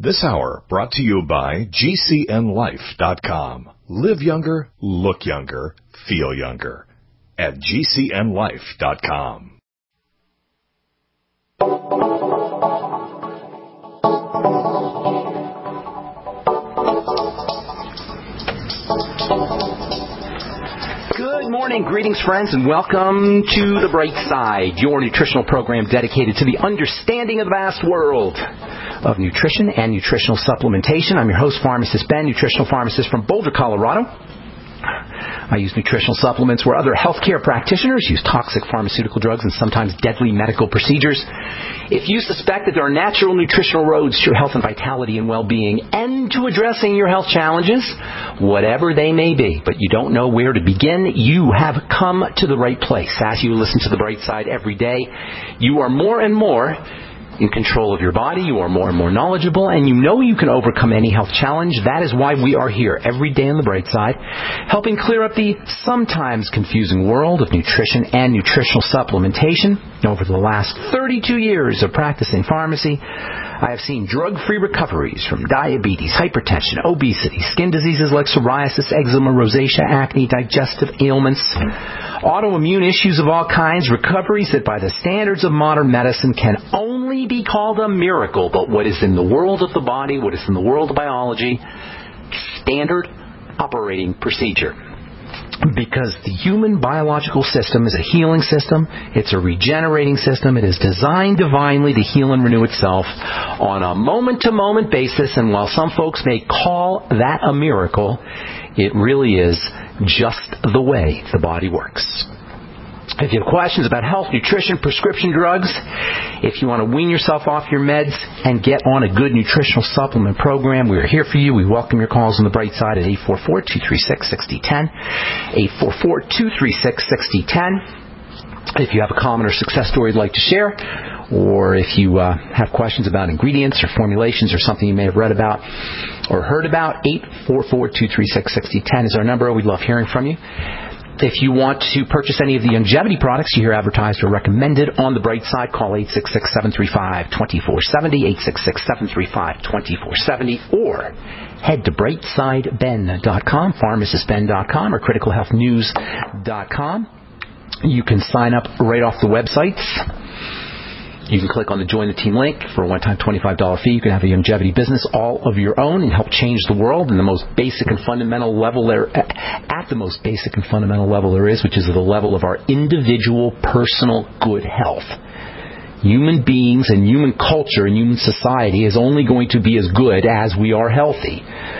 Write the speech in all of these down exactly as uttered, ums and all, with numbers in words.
This hour brought to you by G C N life dot com. Live younger, look younger, feel younger at G C N life dot com. Good morning, greetings friends, and welcome to The Bright Side, your nutritional program dedicated to the understanding of the vast world of nutrition and nutritional supplementation. I'm your host, Pharmacist Ben, nutritional pharmacist from Boulder, Colorado. I use nutritional supplements where other healthcare practitioners use toxic pharmaceutical drugs and sometimes deadly medical procedures. If you suspect that there are natural nutritional roads to your health and vitality and well-being and to addressing your health challenges, whatever they may be, but you don't know where to begin, you have come to the right place. As you listen to The Bright Side every day, you are more and more in control of your body, you are more and more knowledgeable, and you know you can overcome any health challenge. That is why we are here every day on The Bright Side, helping clear up the sometimes confusing world of nutrition and nutritional supplementation. Over the last thirty-two years of practicing pharmacy, I have seen drug-free recoveries from diabetes, hypertension, obesity, skin diseases like psoriasis, eczema, rosacea, acne, digestive ailments, autoimmune issues of all kinds, recoveries that by the standards of modern medicine can only be called a miracle. But what is in the world of the body, what is in the world of biology, standard operating procedure. Because the human biological system is a healing system, it's a regenerating system, it is designed divinely to heal and renew itself on a moment-to-moment basis, and while some folks may call that a miracle, it really is just the way the body works. If you have questions about health, nutrition, prescription drugs, if you want to wean yourself off your meds and get on a good nutritional supplement program, we are here for you. We welcome your calls on The Bright Side at eight four four, two three six, six zero one zero, eight four four, two three six, six zero one zero. If you have a common or success story you'd like to share, or if you uh, have questions about ingredients or formulations or something you may have read about or heard about, eight four four, two three six, six zero one zero is our number. We'd love hearing from you. If you want to purchase any of the longevity products you hear advertised or recommended on The Bright Side, call eight six six, seven three five, two four seven zero, eight six six, seven three five, two four seven zero, or head to bright side ben dot com, pharmacist ben dot com, or critical health news dot com. You can sign up right off the websites. You can click on the Join the Team link for a one-time twenty-five dollars fee. You can have a longevity business all of your own and help change the world in the most basic and fundamental level there, at the most basic and fundamental level there is, which is the level of our individual personal good health. Human beings and human culture and human society is only going to be as good as we are healthy.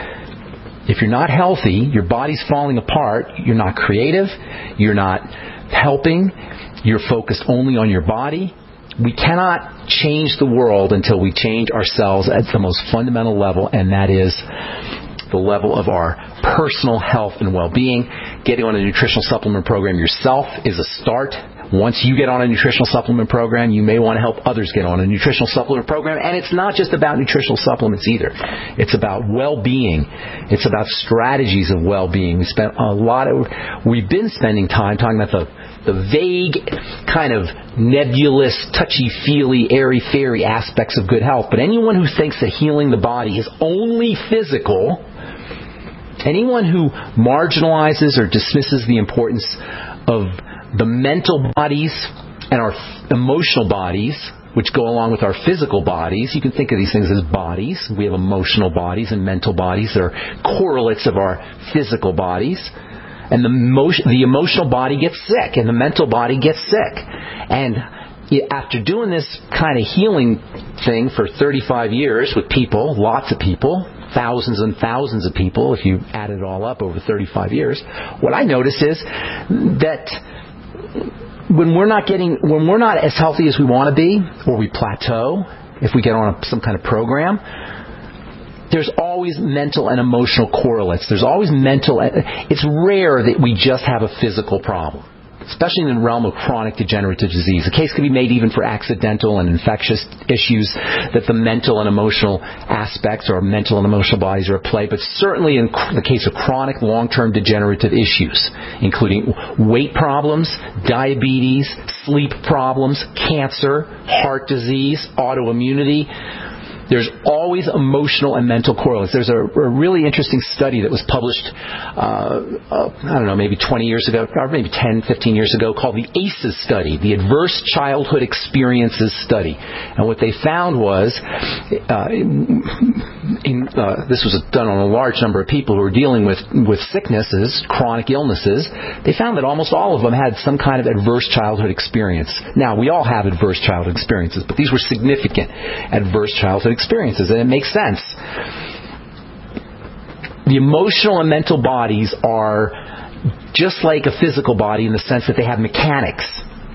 If you're not healthy, your body's falling apart, you're not creative, you're not helping, you're focused only on your body. We cannot change the world until we change ourselves at the most fundamental level, and that is the level of our personal health and well-being. Getting on a nutritional supplement program yourself is a start. Once you get on a nutritional supplement program, you may want to help others get on a nutritional supplement program. And it's not just about nutritional supplements either. It's about well-being. It's about strategies of well-being. We spent a lot of, we've been spending time talking about the, the vague, kind of nebulous, touchy-feely, airy-fairy aspects of good health. But anyone who thinks that healing the body is only physical, anyone who marginalizes or dismisses the importance of the mental bodies and our emotional bodies, which go along with our physical bodies. You can think of these things as bodies. We have emotional bodies and mental bodies that are correlates of our physical bodies. And the, emotion, the emotional body gets sick, and the mental body gets sick. And after doing this kind of healing thing for thirty-five years with people, lots of people, thousands and thousands of people, if you add it all up over thirty-five years, what I notice is that when we're not getting, when we're not as healthy as we want to be, or we plateau, if we get on a, some kind of program, there's always mental and emotional correlates. There's always mental. It's rare that we just have a physical problem, especially in the realm of chronic degenerative disease. The case can be made even for accidental and infectious issues that the mental and emotional aspects or mental and emotional bodies are at play, but certainly in the case of chronic long-term degenerative issues, including weight problems, diabetes, sleep problems, cancer, heart disease, autoimmunity. there's always emotional and mental correlates. There's a, a really interesting study that was published, uh, uh, I don't know, maybe twenty years ago, or maybe ten, fifteen years ago, called the A C Es study, the Adverse Childhood Experiences Study. And what they found was, uh, in, uh, this was done on a large number of people who were dealing with, with sicknesses, chronic illnesses. They found that almost all of them had some kind of adverse childhood experience. Now, we all have adverse childhood experiences, but these were significant adverse childhood experiences, and it makes sense. The emotional and mental bodies are just like a physical body in the sense that they have mechanics,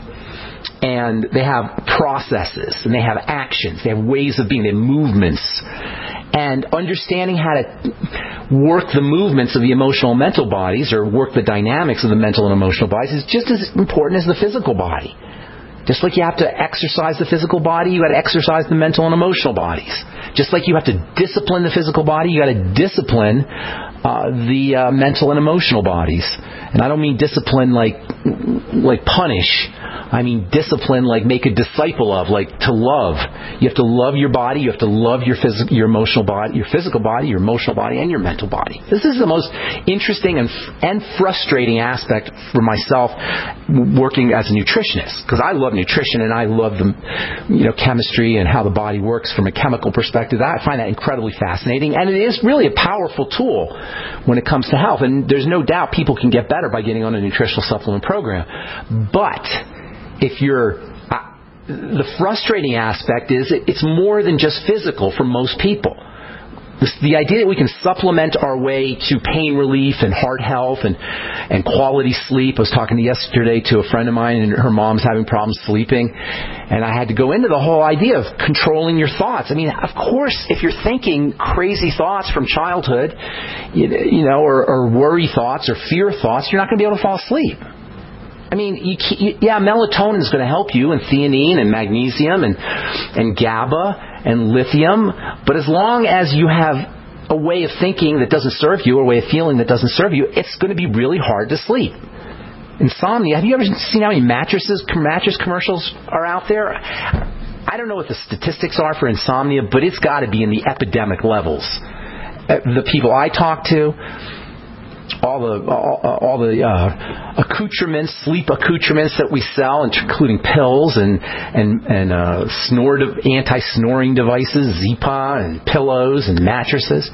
and they have processes, and they have actions, they have ways of being, they have movements. And understanding how to work the movements of the emotional and mental bodies, or work the dynamics of the mental and emotional bodies, is just as important as the physical body. Just like you have to exercise the physical body, you got to exercise the mental and emotional bodies. Just like you have to discipline the physical body, you got to discipline uh, the uh, mental and emotional bodies. And I don't mean discipline like like punish. I mean discipline like make a disciple of, like to love. You have to love your body. You have to love your physical, your emotional body, your physical body, your emotional body, and your mental body. This is the most interesting and and frustrating aspect for myself working as a nutritionist, because I love nutrition and I love the you know chemistry and how the body works from a chemical perspective. I find that incredibly fascinating, and it is really a powerful tool when it comes to health. And there's no doubt people can get better by getting on a nutritional supplement program, but if you're, uh, the frustrating aspect is it, it's more than just physical for most people. This, the idea that we can supplement our way to pain relief and heart health and, and quality sleep. I was talking yesterday to a friend of mine, and her mom's having problems sleeping, and I had to go into the whole idea of controlling your thoughts. I mean, of course, if you're thinking crazy thoughts from childhood, you, you know, or, or worry thoughts or fear thoughts, you're not going to be able to fall asleep. I mean, you, you, yeah, melatonin is going to help you, and theanine and magnesium and and GABA and lithium. But as long as you have a way of thinking that doesn't serve you, or a way of feeling that doesn't serve you, it's going to be really hard to sleep. Insomnia. Have you ever seen how many mattresses, mattress commercials are out there? I don't know what the statistics are for insomnia, but it's got to be in the epidemic levels. The people I talk to, all the all, all the uh, accoutrements, sleep accoutrements that we sell, including pills and and and uh, snore de- anti-snoring devices, Zipa, and pillows and mattresses.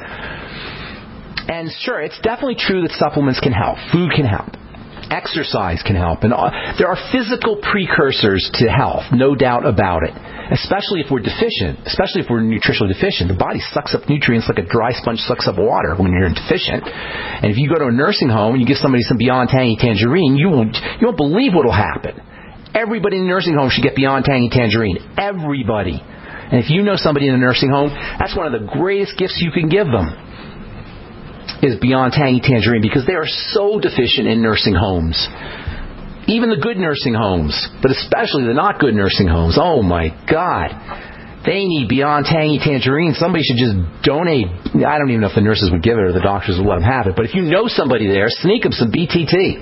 And sure, it's definitely true that supplements can help. Food can help. Exercise can help. And uh, there are physical precursors to health, no doubt about it. Especially if we're deficient, especially if we're nutritionally deficient. The body sucks up nutrients like a dry sponge sucks up water when you're deficient. And if you go to a nursing home and you give somebody some Beyond Tangy Tangerine, you won't, you won't believe what will happen. Everybody in the nursing home should get Beyond Tangy Tangerine. Everybody. And if you know somebody in a nursing home, that's one of the greatest gifts you can give them, is Beyond Tangy Tangerine, because they are so deficient in nursing homes. Even the good nursing homes, but especially the not good nursing homes. Oh my God. They need Beyond Tangy Tangerine. Somebody should just donate. I don't even know if the nurses would give it or the doctors would let them have it. But if you know somebody there, sneak them some B T T.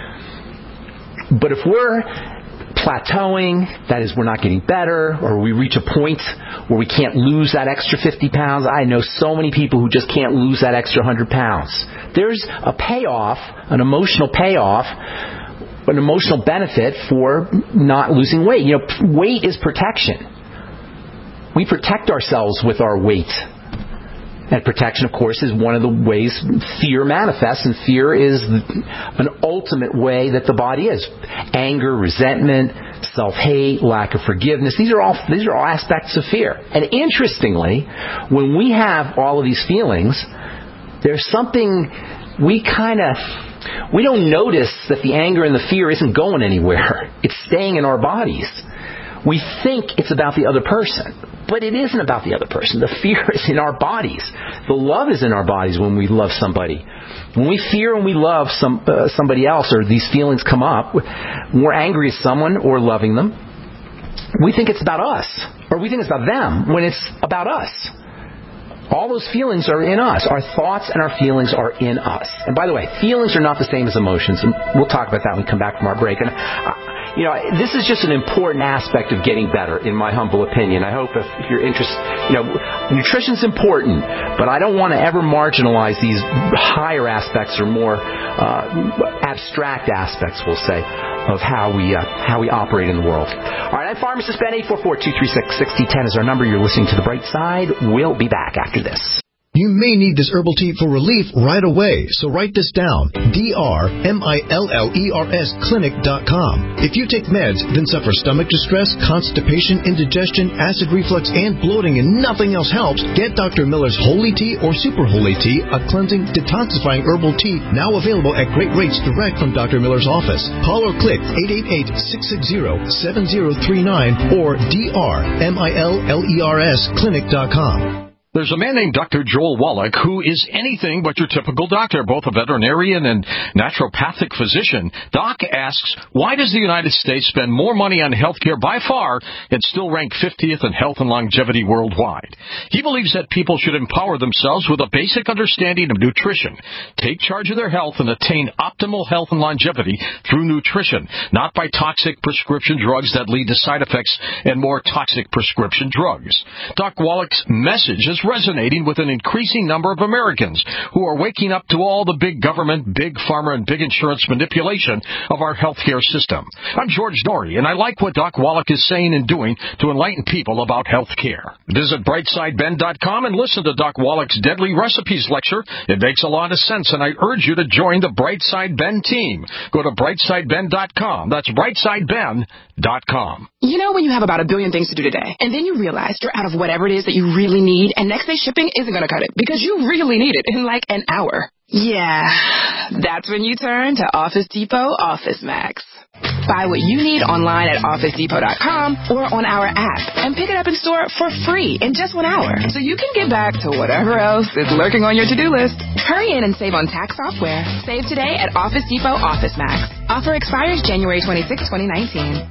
But if we're plateauing, that is, we're not getting better, or we reach a point where we can't lose that extra fifty pounds. I know so many people who just can't lose that extra one hundred pounds. There's a payoff, an emotional payoff, an emotional benefit for not losing weight. You know, weight is protection. We protect ourselves with our weight. And protection, of course, is one of the ways fear manifests, and fear is an ultimate way that the body is. Anger, resentment, self-hate, lack of forgiveness. These are all these are all aspects of fear. And interestingly, when we have all of these feelings, there's something we kind of we don't notice that the anger and the fear isn't going anywhere. It's staying in our bodies. We think it's about the other person, but it isn't about the other person. The fear is in our bodies. The love is in our bodies when we love somebody. When we fear and we love some uh, somebody else, or these feelings come up, when we're angry at someone or loving them, we think it's about us, or we think it's about them when it's about us. All those feelings are in us. Our thoughts and our feelings are in us. And by the way, feelings are not the same as emotions. And we'll talk about that when we come back from our break. And uh, you know, this is just an important aspect of getting better, in my humble opinion. I hope if, if you're interested, you know, nutrition's important, but I don't want to ever marginalize these higher aspects or more uh, abstract aspects, we'll say, of how we uh, how we operate in the world. All right, I'm Pharmacist Ben. Eight four four, two three six, six zero one zero is our number. You're listening to The Bright Side. We'll be back after this. You may need this herbal tea for relief right away, so write this down. D R M I L L E R S clinic dot com. If you take meds, then suffer stomach distress, constipation, indigestion, acid reflux, and bloating, and nothing else helps, get Doctor Miller's Holy Tea or Super Holy Tea, a cleansing, detoxifying herbal tea, now available at great rates direct from Doctor Miller's office. Call or click eight eight eight, six six zero, seven zero three nine or D R M I L L E R S clinic dot com. There's a man named Doctor Joel Wallach who is anything but your typical doctor, both a veterinarian and naturopathic physician. Doc asks, why does the United States spend more money on health care by far and still rank fiftieth in health and longevity worldwide? He believes that people should empower themselves with a basic understanding of nutrition, take charge of their health, and attain optimal health and longevity through nutrition, not by toxic prescription drugs that lead to side effects and more toxic prescription drugs. Doc Wallach's message is resonating with an increasing number of Americans who are waking up to all the big government, big pharma, and big insurance manipulation of our healthcare system. I'm George Norrie, and I like what Doc Wallach is saying and doing to enlighten people about healthcare. Visit brightside ben dot com and listen to Doc Wallach's Deadly Recipes lecture. It makes a lot of sense, and I urge you to join the Brightside Ben team. Go to brightside ben dot com. That's brightside ben dot com. You know when you have about a billion things to do today, and then you realize you're out of whatever it is that you really need, and next day shipping isn't going to cut it because you really need it in like an hour. Yeah, that's when you turn to Office Depot Office Max. Buy what you need online at office depot dot com or on our app and pick it up in store for free in just one hour so you can get back to whatever else is lurking on your to-do list. Hurry in and save on tax software. Save today at Office Depot Office Max. Offer expires January twenty-sixth, twenty nineteen.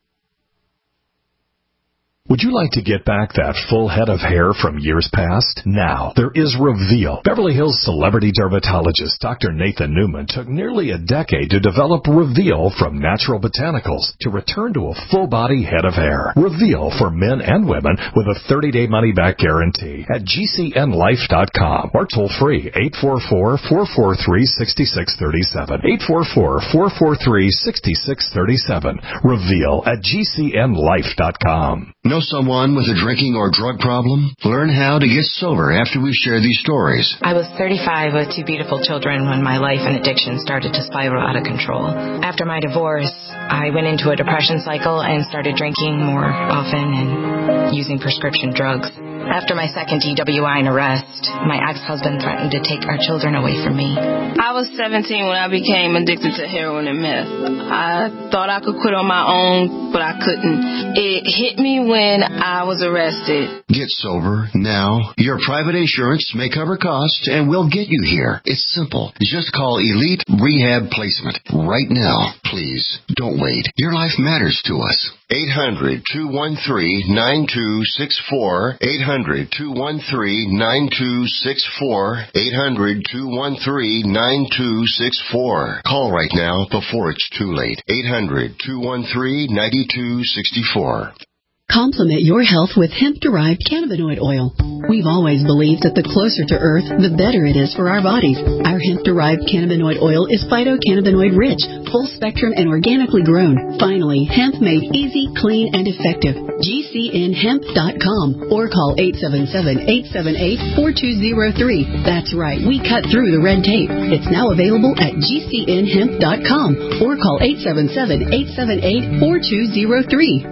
Would you like to get back that full head of hair from years past? Now, there is Reveal. Beverly Hills celebrity dermatologist Doctor Nathan Newman took nearly a decade to develop Reveal from natural botanicals to return to a full-body head of hair. Reveal for men and women with a thirty-day money-back guarantee at G C N life dot com or toll-free eight four four, four four three, six six three seven. eight four four, four four three, six six three seven. Reveal at G C N life dot com. Know someone with a drinking or drug problem? Learn how to get sober after we share these stories. I was thirty-five with two beautiful children when my life and addiction started to spiral out of control. After my divorce, I went into a depression cycle and started drinking more often and using prescription drugs. After my second D W I and arrest, my ex-husband threatened to take our children away from me. I was seventeen when I became addicted to heroin and meth. I thought I could quit on my own, but I couldn't. It hit me when I was arrested. Get sober now. Your private insurance may cover costs and we'll get you here. It's simple. Just call Elite Rehab Placement right now. Please, don't wait. Your life matters to us. eight hundred, two one three, nine two six four. eight hundred, two one three, nine two six four. eight hundred, two one three, nine two six four. Call right now before it's too late. eight hundred, two one three, nine two six four. Complement your health with hemp-derived cannabinoid oil. We've always believed that the closer to Earth, the better it is for our bodies. Our hemp-derived cannabinoid oil is phytocannabinoid-rich, full-spectrum, and organically grown. Finally, hemp made easy, clean, and effective. G C N hemp dot com or call eight seven seven, eight seven eight, four two zero three. That's right, we cut through the red tape. It's now available at G C N hemp dot com or call eight seven seven, eight seven eight, four two zero three.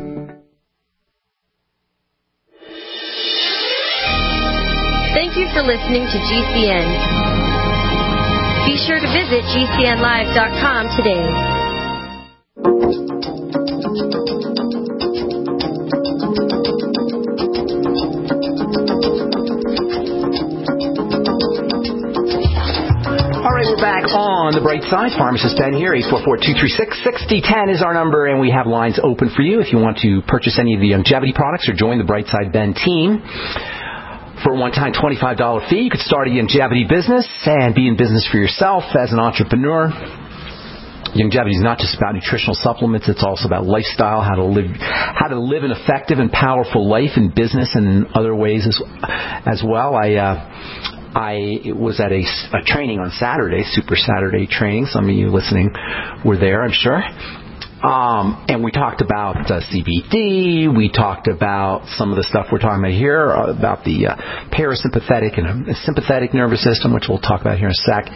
Thank you for listening to G C N. Be sure to visit G C N live dot com today. All right, we're back on The Bright Side. Pharmacist Ben here. eight four four, two three six, six zero one zero is our number, and we have lines open for you if you want to purchase any of the longevity products or join the Bright Side Ben team. For a one-time twenty-five dollars fee, you could start a longevity business and be in business for yourself as an entrepreneur. Longevity is not just about nutritional supplements. It's also about lifestyle, how to live, how to live an effective and powerful life in business and in other ways as, as well. I, uh, I was at a, a training on Saturday, Super Saturday training. Some of you listening were there, I'm sure. Um, and we talked about uh, C B D. We talked about some of the stuff we're talking about here, uh, about the uh, parasympathetic and uh, sympathetic nervous system, which we'll talk about here in a sec.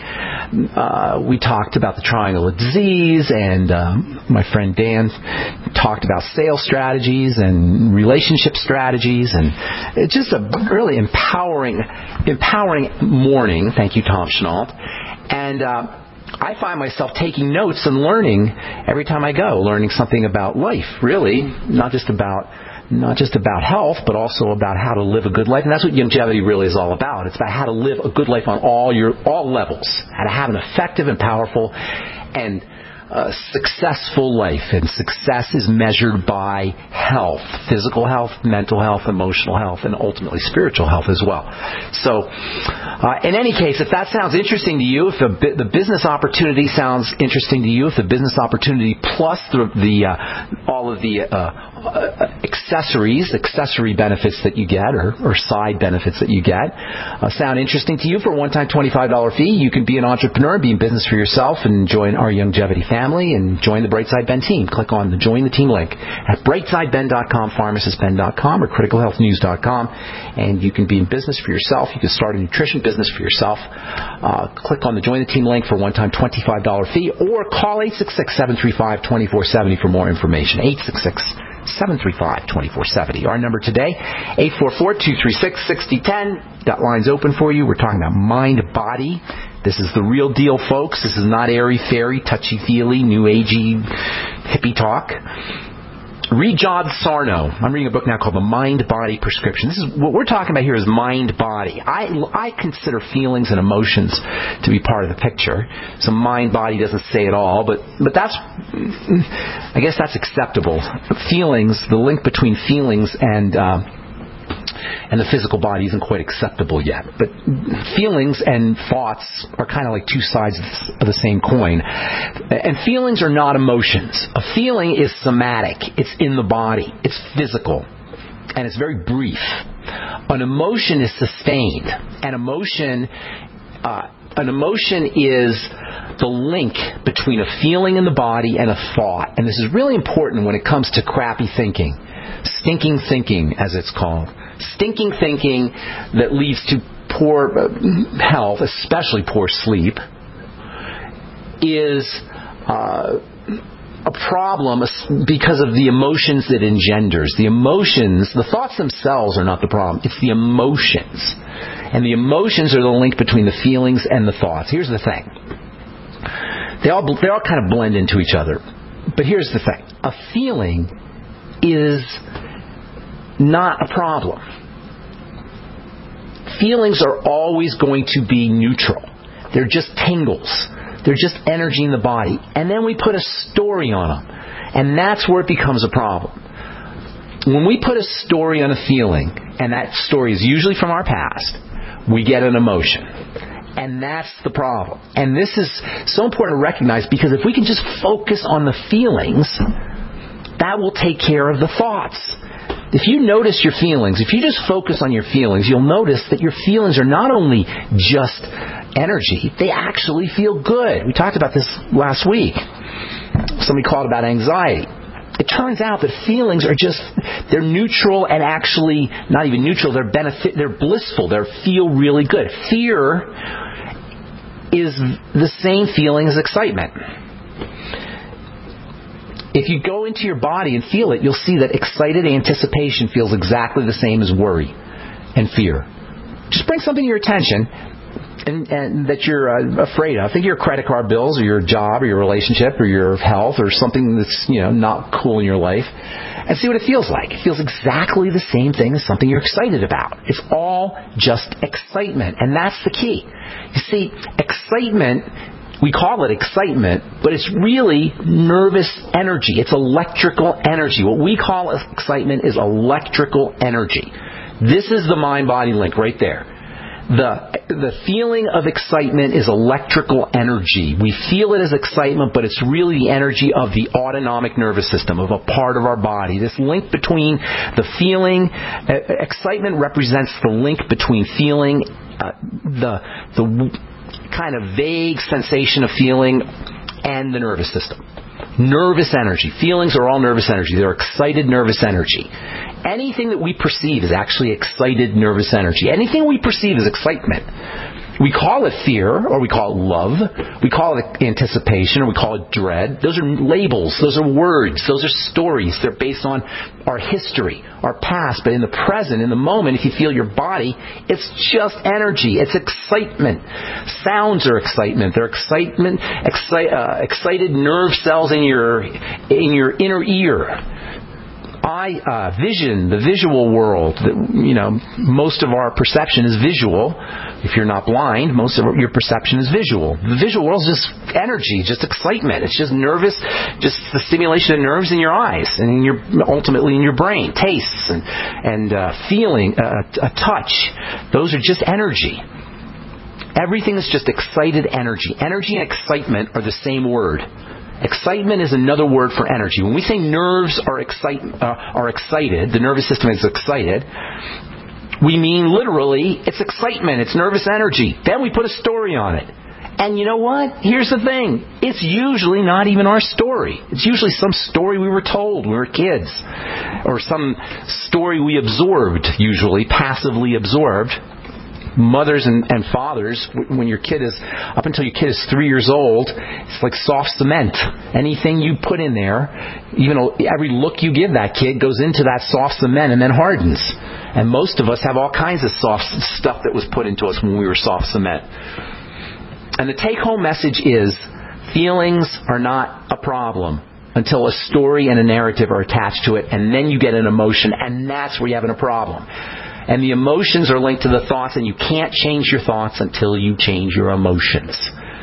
Uh, we talked about the triangle of disease, and um, my friend Dan talked about sales strategies and relationship strategies, and it's just a really empowering, empowering morning. Thank you, Tom Chenault. And uh, I find myself taking notes and learning every time I go, learning something about life, really, not just about not just about health, but also about how to live a good life. And that's what longevity really is all about. It's about how to live a good life on all your all levels, how to have an effective and powerful and a successful life. And success is measured by health, physical health, mental health, emotional health, and ultimately spiritual health as well. So uh, in any case, if that sounds interesting to you, if the, the business opportunity sounds interesting to you, if the business opportunity plus the, the uh, all of the uh, uh, accessories, accessory benefits that you get, or, or side benefits that you get, uh, sound interesting to you, for a one-time twenty-five dollars fee, you can be an entrepreneur, be in business for yourself, and join our longevity family and join the Brightside Ben team. Click on the Join the Team link at brightside ben dot com, pharmacist ben dot com, or critical health news dot com, and you can be in business for yourself. You can start a nutrition business for yourself. Uh, click on the Join the Team link for a one-time twenty-five dollars fee, or call eight six six, seven three five, two four seven zero for more information. eight six six, seven three five, two four seven zero. Our number today, eight four four, two three six, six zero one zero. Got lines open for you. We're talking about mind-body. This is the real deal, folks. This is not airy-fairy, touchy-feely, new-agey, hippie talk. Read John Sarno. I'm reading a book now called The Mind-Body Prescription. This is what we're talking about here is mind-body. I, I consider feelings and emotions to be part of the picture. So mind-body doesn't say it all, but, but that's, I guess that's acceptable. Feelings, the link between feelings and, uh, and the physical body isn't quite acceptable yet. But feelings and thoughts are kind of like two sides of the same coin. And feelings are not emotions. A feeling is somatic. It's in the body. It's physical. And it's very brief. An emotion is sustained. An emotion, uh, an emotion is the link between a feeling in the body and a thought. And this is really important when it comes to crappy thinking. Stinking thinking, as it's called. Stinking thinking that leads to poor health, especially poor sleep, is uh, a problem because of the emotions it engenders. The emotions, the thoughts themselves are not the problem. It's the emotions. And the emotions are the link between the feelings and the thoughts. Here's the thing. They all, they all kind of blend into each other. But here's the thing. A feeling is not a problem. Feelings are always going to be neutral. They're just tingles. They're just energy in the body. And then we put a story on them. And that's where it becomes a problem. When we put a story on a feeling, and that story is usually from our past, we get an emotion. And that's the problem. And this is so important to recognize, because if we can just focus on the feelings, that will take care of the thoughts. If you notice your feelings, if you just focus on your feelings, you'll notice that your feelings are not only just energy, they actually feel good. We talked about this last week. Somebody called about anxiety. It turns out that feelings are just, they're neutral and actually not even neutral, they're benefit, they're blissful, they feel really good. Fear is the same feeling as excitement. If you go into your body and feel it, you'll see that excited anticipation feels exactly the same as worry and fear. Just bring something to your attention and, and that you're uh, afraid of. Think of your credit card bills or your job or your relationship or your health or something that's, you know, not cool in your life, and see what it feels like. It feels exactly the same thing as something you're excited about. It's all just excitement, and that's the key. You see, excitement, we call it excitement, but it's really nervous energy. It's electrical energy. What we call excitement is electrical energy. This is the mind-body link right there. The the feeling of excitement is electrical energy. We feel it as excitement, but it's really the energy of the autonomic nervous system, of a part of our body. This link between the feeling, uh, excitement represents the link between feeling, uh, the the kind of vague sensation of feeling, and the nervous system. Nervous energy. Feelings are all nervous energy. They're excited nervous energy. Anything that we perceive is actually excited nervous energy. Anything we perceive is excitement. We call it fear, or we call it love. We call it anticipation, or we call it dread. Those are labels. Those are words. Those are stories. They're based on our history, our past. But in the present, in the moment, if you feel your body, it's just energy. It's excitement. Sounds are excitement. They're excitement, exci- uh, excited nerve cells in your in your inner ear. Eye, uh, vision, the visual world. You know, most of our perception is visual. If you're not blind, most of your perception is visual. The visual world is just energy, just excitement. It's just nervous, just the stimulation of nerves in your eyes and in your ultimately in your brain. Tastes and and uh, feeling, uh, a touch. Those are just energy. Everything is just excited energy. Energy and excitement are the same word. Excitement is another word for energy. When we say nerves are, excite, uh, are excited, the nervous system is excited, we mean literally it's excitement, it's nervous energy. Then we put a story on it. And you know what? Here's the thing. It's usually not even our story. It's usually some story we were told when we were kids. Or some story we absorbed, usually, passively absorbed. Mothers and, and fathers, when your kid is, up until your kid is three years old, it's like soft cement. Anything you put in there, even every look you give that kid goes into that soft cement and then hardens. And most of us have all kinds of soft stuff that was put into us when we were soft cement. And the take-home message is, feelings are not a problem until a story and a narrative are attached to it, and then you get an emotion, and that's where you're having a problem. And the emotions are linked to the thoughts, and you can't change your thoughts until you change your emotions.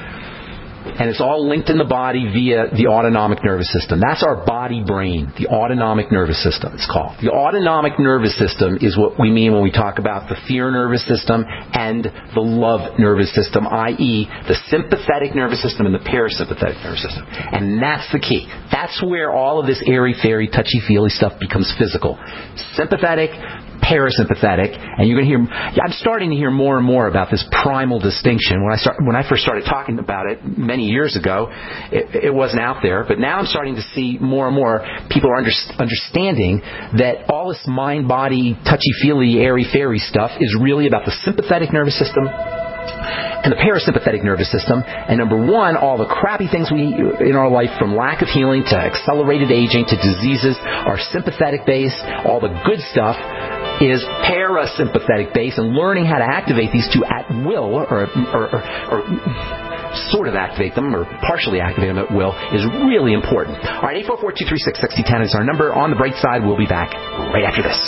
And it's all linked in the body via the autonomic nervous system. That's our body brain, the autonomic nervous system, it's called. The autonomic nervous system is what we mean when we talk about the fear nervous system and the love nervous system, that is the sympathetic nervous system and the parasympathetic nervous system. And that's the key. That's where all of this airy-fairy, touchy-feely stuff becomes physical. Sympathetic, parasympathetic, and you're going to hear. I'm starting to hear more and more about this primal distinction. When I start, when I first started talking about it many years ago, it, it wasn't out there. But now I'm starting to see more and more people are under, understanding that all this mind-body, touchy-feely, airy-fairy stuff is really about the sympathetic nervous system and the parasympathetic nervous system. And number one, all the crappy things we in our life, from lack of healing to accelerated aging to diseases, are sympathetic based. All the good stuff is parasympathetic based, and learning how to activate these two at will, or, or, or, or sort of activate them, or partially activate them at will, is really important. All right, eight four four, two three six, six zero one zero is our number. On the bright side, we'll be back right after this.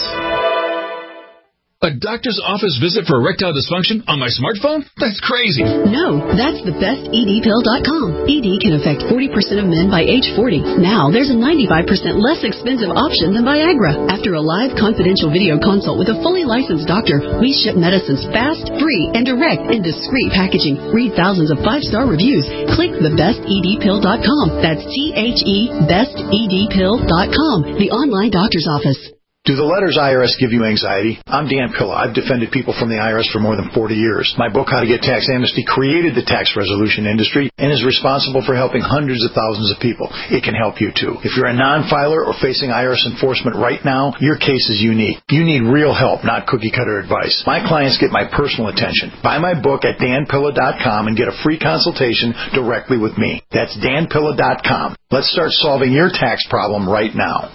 A doctor's office visit for erectile dysfunction on my smartphone? That's crazy. No, that's the best E D pill dot com. E D can affect forty percent of men by age forty. Now, there's a ninety-five percent less expensive option than Viagra. After a live confidential video consult with a fully licensed doctor, we ship medicines fast, free, and direct in discreet packaging. Read thousands of five-star reviews. Click the best E D pill dot com. That's T H E, best E D pill dot com, the online doctor's office. Do the letters I R S give you anxiety? I'm Dan Pilla. I've defended people from the I R S for more than forty years. My book, How to Get Tax Amnesty, created the tax resolution industry and is responsible for helping hundreds of thousands of people. It can help you, too. If you're a non-filer or facing I R S enforcement right now, your case is unique. You need real help, not cookie-cutter advice. My clients get my personal attention. Buy my book at Dan Pilla dot com and get a free consultation directly with me. That's Dan Pilla dot com. Let's start solving your tax problem right now.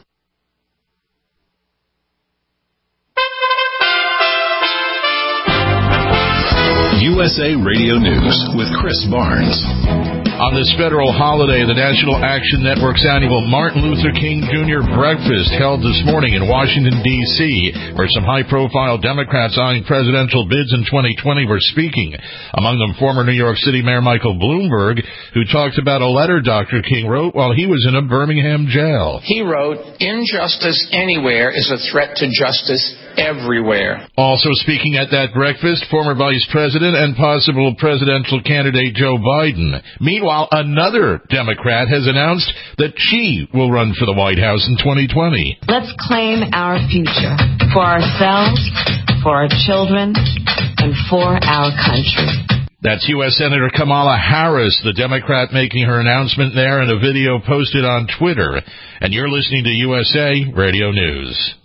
U S A Radio News with Chris Barnes. On this federal holiday, the National Action Network's annual Martin Luther King Junior Breakfast held this morning in Washington, D C, where some high-profile Democrats eyeing presidential bids in twenty twenty were speaking. Among them, former New York City Mayor Michael Bloomberg, who talked about a letter Doctor King wrote while he was in a Birmingham jail. He wrote, "Injustice anywhere is a threat to justice everywhere. Also speaking at that breakfast, former Vice President and possible presidential candidate Joe Biden. Meanwhile, another Democrat has announced that she will run for the White House in twenty twenty. Let's claim our future for ourselves, for our children, and for our country. That's U S Senator Kamala Harris, the Democrat, making her announcement there in a video posted on Twitter. And you're listening to U S A Radio News.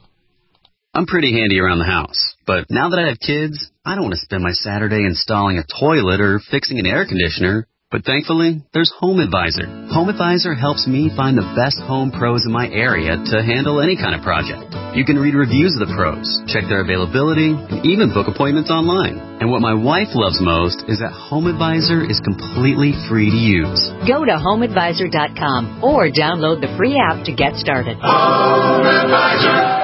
I'm pretty handy around the house, but now that I have kids, I don't want to spend my Saturday installing a toilet or fixing an air conditioner. But thankfully, there's HomeAdvisor. HomeAdvisor helps me find the best home pros in my area to handle any kind of project. You can read reviews of the pros, check their availability, and even book appointments online. And what my wife loves most is that HomeAdvisor is completely free to use. Go to home advisor dot com or download the free app to get started. HomeAdvisor.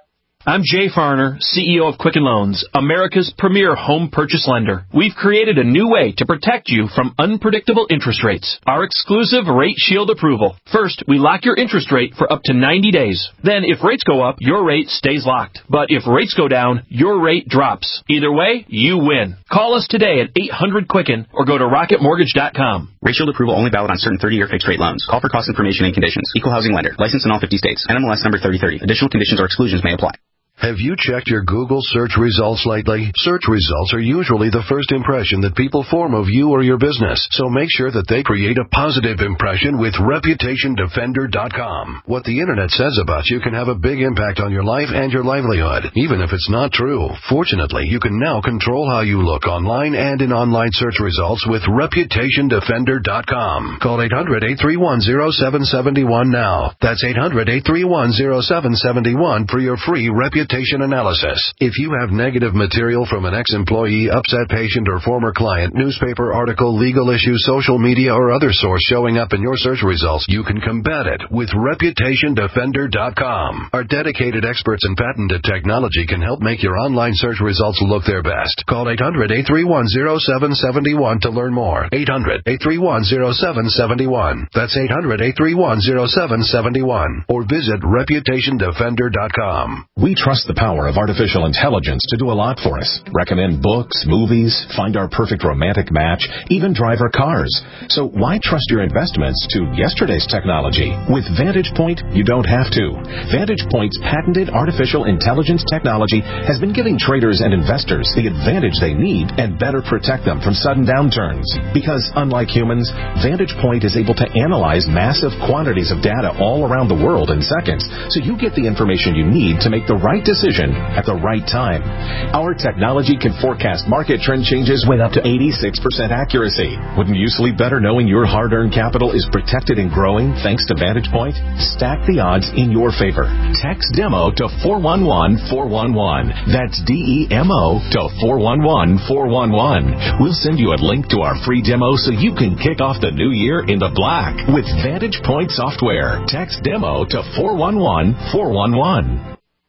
I'm Jay Farner, C E O of Quicken Loans, America's premier home purchase lender. We've created a new way to protect you from unpredictable interest rates. Our exclusive Rate Shield approval. First, we lock your interest rate for up to ninety days. Then, if rates go up, your rate stays locked. But if rates go down, your rate drops. Either way, you win. Call us today at eight hundred Quicken or go to rocket mortgage dot com. Rate Shield approval only valid on certain thirty-year fixed-rate loans. Call for cost information and conditions. Equal housing lender. Licensed in all fifty states. N M L S number thirty thirty. Additional conditions or exclusions may apply. Have you checked your Google search results lately? Search results are usually the first impression that people form of you or your business, so make sure that they create a positive impression with reputation defender dot com. What the Internet says about you can have a big impact on your life and your livelihood, even if it's not true. Fortunately, you can now control how you look online and in online search results with reputation defender dot com. Call eight hundred, eight three one, zero seven seven one now. That's eight hundred, eight three one, zero seven seven one for your free reputation analysis. If you have negative material from an ex-employee, upset patient, or former client, newspaper article, legal issue, social media, or other source showing up in your search results, you can combat it with reputation defender dot com. Our dedicated experts in patented technology can help make your online search results look their best. Call eight hundred, eight three one, zero seven seven one to learn more. eight hundred, eight three one, zero seven seven one. That's eight hundred, eight three one, zero seven seven one. Or visit reputation defender dot com. We trust the power of artificial intelligence to do a lot for us. Recommend books, movies, find our perfect romantic match, even drive our cars. So why trust your investments to yesterday's technology? With Vantage Point, you don't have to. Vantage Point's patented artificial intelligence technology has been giving traders and investors the advantage they need and better protect them from sudden downturns. Because unlike humans, Vantage Point is able to analyze massive quantities of data all around the world in seconds, so you get the information you need to make the right decision at the right time. Our technology can forecast market trend changes with up to eighty-six percent accuracy. Wouldn't you sleep better knowing your hard-earned capital is protected and growing thanks to Vantage Point? Stack the odds in your favor. Text DEMO to four one one, four one one. That's D E M O to four one one, four one one. We'll send you a link to our free demo so you can kick off the new year in the black with Vantage Point software. Text DEMO to four one one, four one one.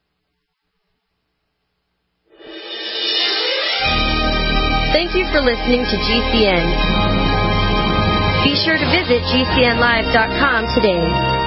Thank you for listening to G C N. Be sure to visit G C N live dot com today.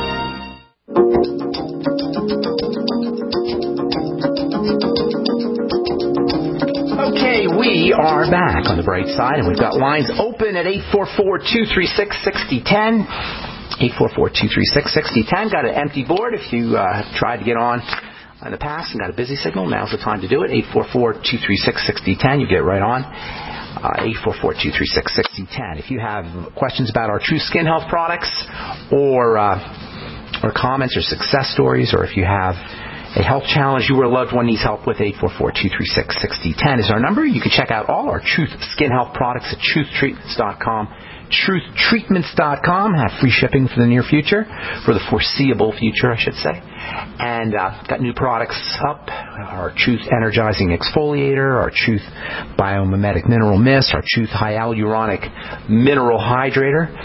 Okay, we are back on the bright side, and we've got lines open at eight four four, two three six, six zero one zero. eight four four, two three six, six zero one zero. Got an empty board if you uh, have tried to get on in the past and got a busy signal. Now's the time to do it. eight four four, two three six, six zero one zero. You get right on. Uh, eight four four, two three six, six zero one zero. If you have questions about our True Skin Health products or uh, or comments or success stories, or if you have a health challenge you or a loved one needs help with, eight four four, two three six, six zero one zero is our number. You can check out all our Truth Skin Health products at truth treatments dot com. truth treatments dot com. Have free shipping for the near future, for the foreseeable future, I should say. And uh, got new products up, our Truth Energizing Exfoliator, our Truth Biomimetic Mineral Mist, our Truth Hyaluronic Mineral Hydrator.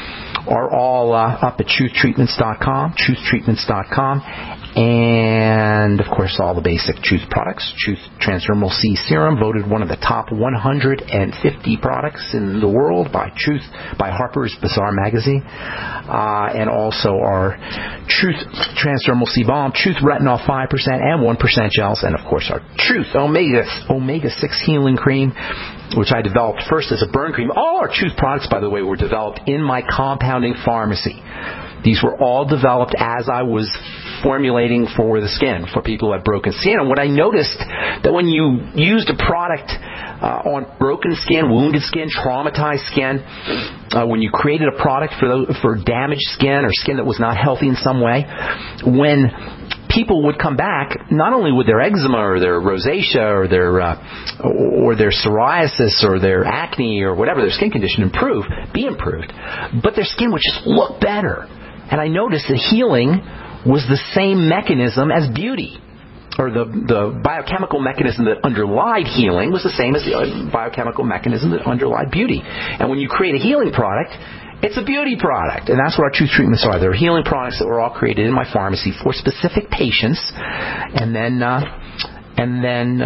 are all uh, up at truth treatments dot com, truth treatments dot com. And, of course, all the basic Truth products. Truth Transdermal C Serum, voted one of the top one hundred fifty products in the world by Truth, by Harper's Bazaar magazine. Uh, and also our Truth Transdermal C Balm, Truth Retinol five percent and one percent gels, and, of course, our Truth Omega, Omega six Healing Cream, which I developed first as a burn cream. All our Truth products, by the way, were developed in my compounding pharmacy. These were all developed as I was formulating for the skin, for people who had broken skin. And what I noticed, that when you used a product uh, on broken skin, wounded skin, traumatized skin, uh, when you created a product for those, for damaged skin or skin that was not healthy in some way, when people would come back, not only with their eczema or their rosacea or their uh, or their psoriasis or their acne or whatever their skin condition improve, be improved, but their skin would just look better. And I noticed that healing was the same mechanism as beauty, or the, the biochemical mechanism that underlied healing was the same as the biochemical mechanism that underlied beauty. And when you create a healing product, it's a beauty product, and that's what our Truth treatments are. They're healing products that were all created in my pharmacy for specific patients, and then uh, and then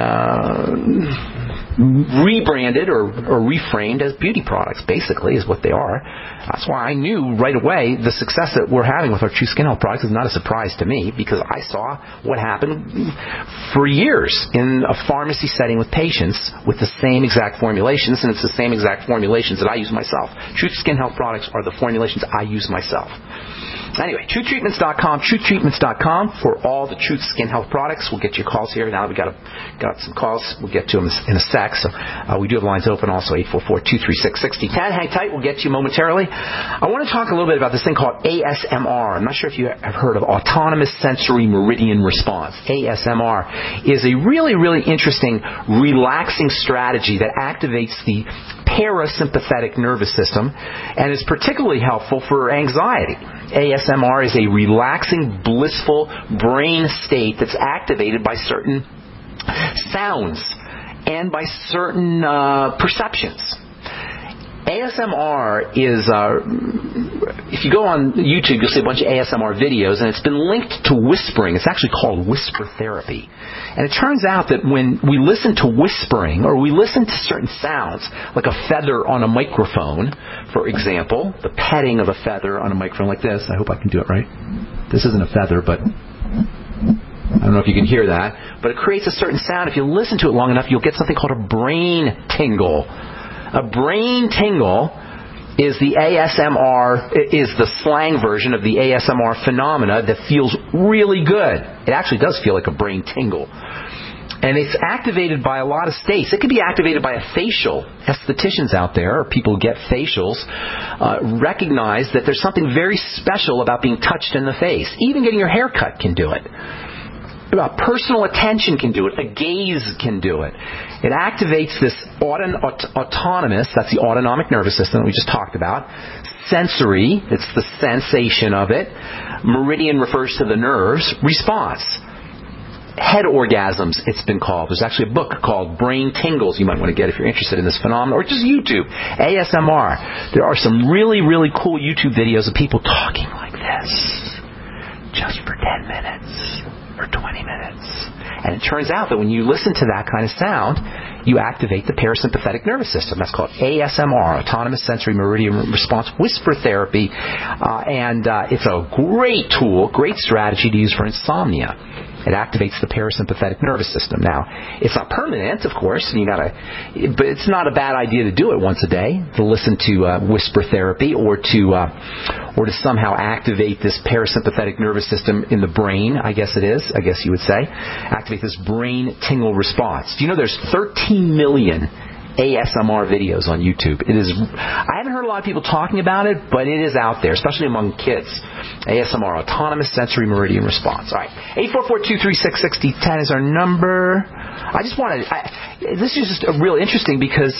uh, rebranded or, or reframed as beauty products, basically, is what they are. That's why I knew right away the success that we're having with our True Skin Health products is not a surprise to me, because I saw what happened for years in a pharmacy setting with patients with the same exact formulations, and it's the same exact formulations that I use myself. True Skin Health products are the formulations I use myself. Anyway, truth treatments dot com, truth treatments dot com for all the Truth Skin Health products. We'll get your calls here. Now that we've got, a, got some calls, we'll get to them in a sec. So uh, we do have lines open also, eight four four, two three six, six zero one zero. Hang tight, we'll get to you momentarily. I want to talk a little bit about this thing called A S M R. I'm not sure if you have heard of Autonomous Sensory Meridian Response. A S M R is a really, really interesting, relaxing strategy that activates the parasympathetic nervous system and is particularly helpful for anxiety. A S M R is a relaxing, blissful brain state that's activated by certain sounds and by certain uh, perceptions. A S M R is, uh, if you go on YouTube, you'll see a bunch of A S M R videos, and it's been linked to whispering. It's actually called whisper therapy. And it turns out that when we listen to whispering, or we listen to certain sounds, like a feather on a microphone, for example, the petting of a feather on a microphone like this. I hope I can do it right. This isn't a feather, but I don't know if you can hear that. But it creates a certain sound. If you listen to it long enough, you'll get something called a brain tingle. A brain tingle is the A S M R, is the slang version of the A S M R phenomena that feels really good. It actually does feel like a brain tingle. And it's activated by a lot of states. It could be activated by a facial. Estheticians out there, or people who get facials, uh, recognize that there's something very special about being touched in the face. Even getting your hair cut can do it. About personal attention can do it. A gaze can do it. It activates this auton- aut- autonomous, that's the autonomic nervous system that we just talked about. Sensory, it's the sensation of it. Meridian refers to the nerves. Response. Head orgasms, it's been called. There's actually a book called Brain Tingles you might want to get if you're interested in this phenomenon, or just YouTube, A S M R. There are some really, really cool YouTube videos of people talking like this, just for ten minutes. Or twenty minutes. And it turns out that when you listen to that kind of sound, you activate the parasympathetic nervous system. That's called A S M R, Autonomous Sensory Meridian Response Whisper Therapy. Uh, and uh, it's a great tool, great strategy to use for insomnia. It activates the parasympathetic nervous system. Now, it's not permanent, of course, and you gotta, but it's not a bad idea to do it once a day, to listen to uh, whisper therapy, or to uh, or to somehow activate this parasympathetic nervous system in the brain, I guess it is, I guess you would say. Activate this brain tingle response. Do you know there's thirteen million A S M R videos on YouTube? It is. I haven't heard a lot of people talking about it, but it is out there, especially among kids. A S M R, Autonomous Sensory Meridian Response. All right, eight four four, two three six, six zero one zero is our number. I just wanted. I, this is just real interesting because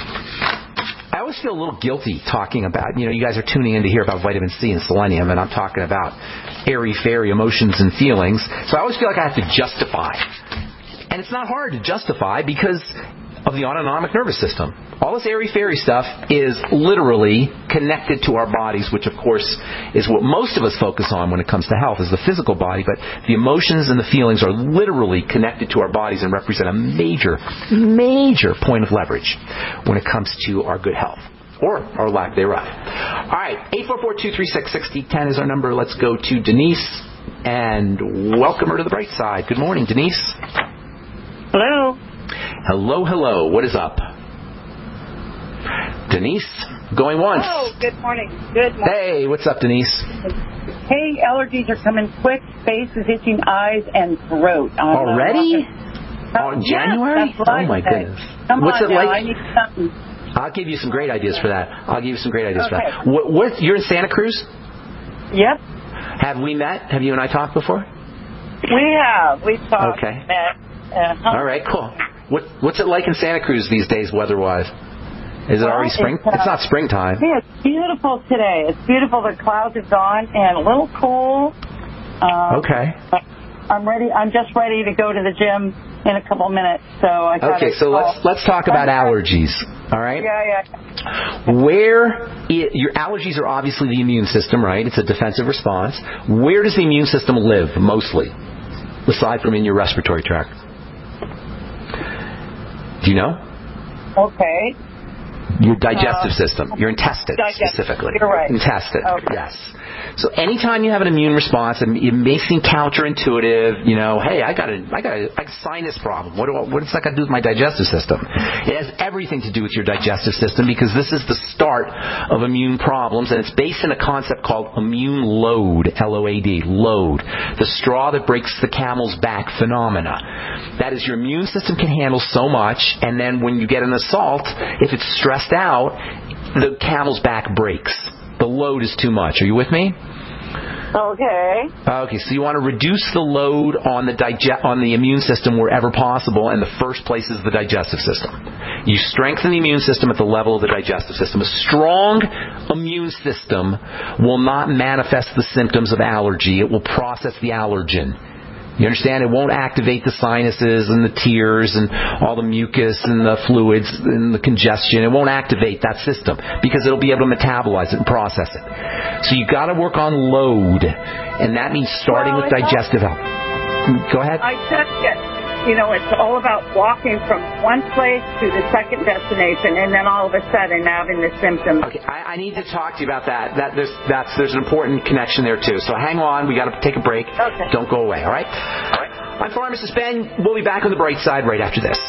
I always feel a little guilty talking about. You know, you guys are tuning in to hear about vitamin C and selenium, and I'm talking about airy-fairy emotions and feelings. So I always feel like I have to justify, and it's not hard to justify because of the autonomic nervous system. All this airy-fairy stuff is literally connected to our bodies, which, of course, is what most of us focus on when it comes to health, is the physical body. But the emotions and the feelings are literally connected to our bodies and represent a major, major point of leverage when it comes to our good health. Or our lack thereof. All right, eight four four, two three six, six zero one zero is our number. Let's go to Denise and welcome her to the bright side. Good morning, Denise. Hello. Hello, hello. What is up? Denise, going once. Oh, good morning. Good morning. Hey, what's up, Denise? Hey, allergies are coming quick. Face is itching, eyes, and throat. I'm Already? Oh, in January? Yes, oh, my goodness. Come What's on it now, like? I need something. I'll give you some great ideas for that. I'll give you some great ideas Okay. for that. What, what, you're in Santa Cruz? Yep. Have we met? Have you and I talked before? We have. We've talked. Okay. Met. Uh-huh. All right, cool. What, what's it like in Santa Cruz these days, weather-wise? Is it Well, already spring? It's, uh, it's not springtime. Yeah, it's beautiful today. It's beautiful. The clouds have gone and a little cool. Um, okay. I'm ready. I'm just ready to go to the gym in a couple minutes. So I thought Okay, I'd so call. let's let's talk about allergies. All right. Yeah, yeah. Where it, your allergies are obviously the immune system, right? It's a defensive response. Where does the immune system live mostly, aside from in your respiratory tract? Do you know? Okay. Your digestive Uh, system, your intestine digestive. specifically. You're right. Intestine, Okay. yes. So anytime you have an immune response, it may seem counterintuitive. You know, hey, I got a, I got a, I got a sinus problem. What do I, what does that got to do with my digestive system? It has everything to do with your digestive system because this is the start of immune problems, and it's based in a concept called immune load, L O A D, load, the straw that breaks the camel's back phenomena. That is, your immune system can handle so much, and then when you get an assault, if it's stressed out, the camel's back breaks. The load is too much. Are you with me? Okay. Okay, so you want to reduce the load on the dige- on the immune system wherever possible, and the first place is the digestive system. You strengthen the immune system at the level of the digestive system. A strong immune system will not manifest the symptoms of allergy. It will process the allergen. You understand? It won't activate the sinuses and the tears and all the mucus and the fluids and the congestion. It won't activate that system because it'll be able to metabolize it and process it. So you've got to work on load, and that means starting Well, with digestive health. Go ahead. I said that, you know, it's all about walking from one place to the second destination, and then all of a sudden having the symptoms. Okay, I, I need to talk to you about that. That there's that's there's an important connection there too. So hang on, we got to take a break. Okay. Don't go away. All right. All right. I'm Pharmacist Ben. We'll be back on the bright side right after this.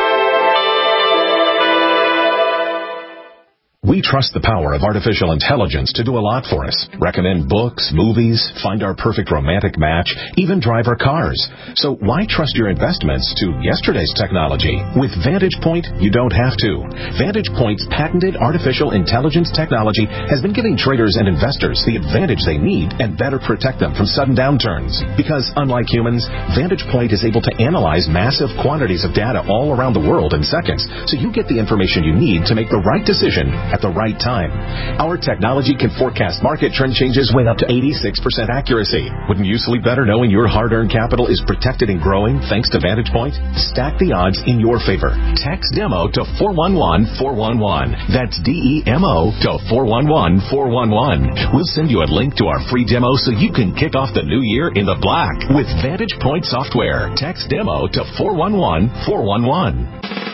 We trust the power of artificial intelligence to do a lot for us. Recommend books, movies, find our perfect romantic match, even drive our cars. So why trust your investments to yesterday's technology? With Vantage Point, you don't have to. Vantage Point's patented artificial intelligence technology has been giving traders and investors the advantage they need and better protect them from sudden downturns. Because unlike humans, Vantage Point is able to analyze massive quantities of data all around the world in seconds, so you get the information you need to make the right decision at the right time. Our technology can forecast market trend changes with up to eighty-six percent accuracy. Wouldn't you sleep better knowing your hard-earned capital is protected and growing thanks to Vantage Point? Stack the odds in your favor. Text DEMO to four one one four one one. That's D E M O to four one one four one one. We'll send you a link to our free demo so you can kick off the new year in the black with Vantage Point software. Text DEMO to four one one four one one.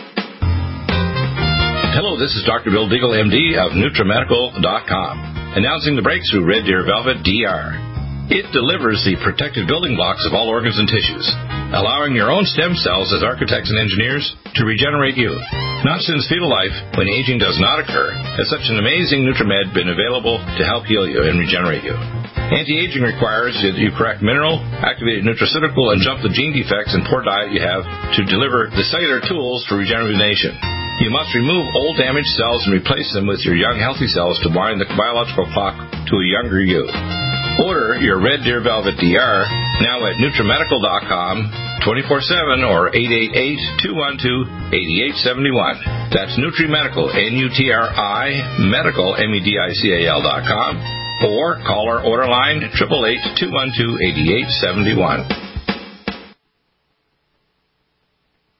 Hello, this is Doctor Bill Deagle, M D of NutriMedical dot com, announcing the breakthrough Red Deer Velvet D R. It delivers the protective building blocks of all organs and tissues, allowing your own stem cells as architects and engineers to regenerate you. Not since fetal life, when aging does not occur, has such an amazing NutriMed been available to help heal you and regenerate you. Anti-aging requires that you correct mineral, activated nutraceutical, and jump the gene defects and poor diet you have to deliver the cellular tools for regeneration. You must remove old damaged cells and replace them with your young healthy cells to wind the biological clock to a younger you. Order your Red Deer Velvet D R now at NutriMedical dot com, twenty-four seven or eight eight eight, two one two, eight eight seven one. That's NutriMedical, N U T R I, Medical, M E D I C A L dot com, or call our order line, eight eight eight, two one two, eight eight seven one.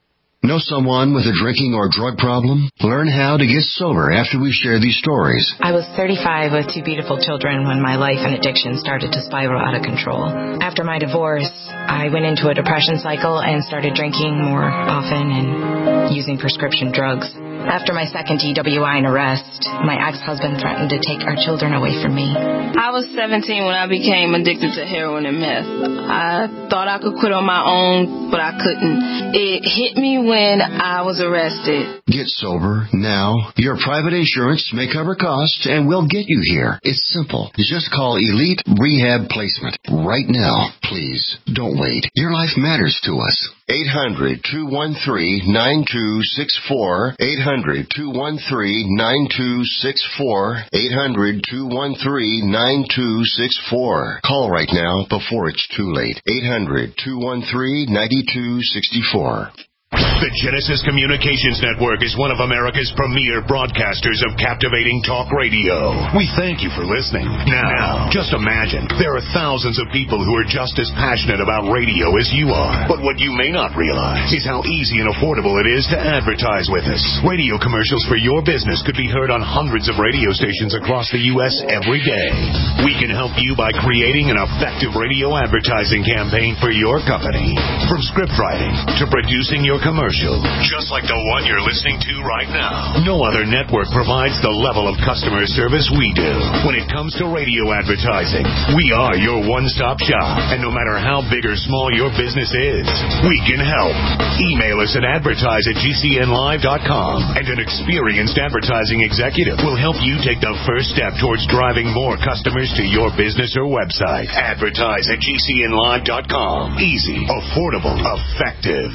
Know someone with a drinking or drug problem? Learn how to get sober after we share these stories. I was thirty-five with two beautiful children when my life and addiction started to spiral out of control. After my divorce, I went into a depression cycle and started drinking more often and using prescription drugs. After my second D W I and arrest, my ex-husband threatened to take our children away from me. I was seventeen when I became addicted to heroin and meth. I thought I could quit on my own, but I couldn't. It hit me when I was arrested. Get sober now. Your private insurance may cover costs and we'll get you here. It's simple. Just call Elite Rehab Placement right now. Please, don't wait. Your life matters to us. eight hundred, two one three, nine two six four. eight hundred, two one three, nine two six four. eight hundred, two one three, nine two six four. Call right now before it's too late. eight hundred, two one three, nine two six four. The Genesis Communications Network is one of America's premier broadcasters of captivating talk radio. We thank you for listening. Now, just imagine, there are thousands of people who are just as passionate about radio as you are. But what you may not realize is how easy and affordable it is to advertise with us. Radio commercials for your business could be heard on hundreds of radio stations across the U S every day. We can help you by creating an effective radio advertising campaign for your company. From script writing to producing your commercial, just like the one you're listening to right now. No other network provides the level of customer service we do. When it comes to radio advertising, we are your one-stop shop. And no matter how big or small your business is, we can help. Email us at advertise at g c n live dot com, and an experienced advertising executive will help you take the first step towards driving more customers to your business or website. Advertise at g c n live dot com. Easy, affordable, effective.